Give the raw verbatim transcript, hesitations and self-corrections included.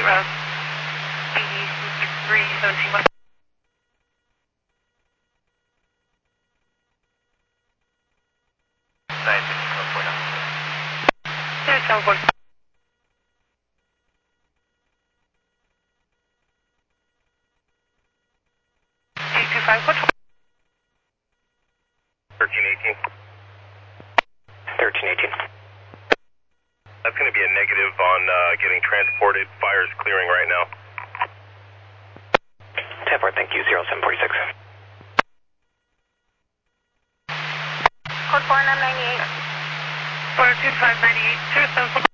route B D six three seventeen one. nine six one four nine. Zero seven four. eight two five, what? thirteen eighteen. thirteen eighteen. That's going to be a negative on uh, getting transported. Fire's clearing right now. ten four, thank you, zero seven four six. Code four nine nine eight. four two five nine eight, zero seven four.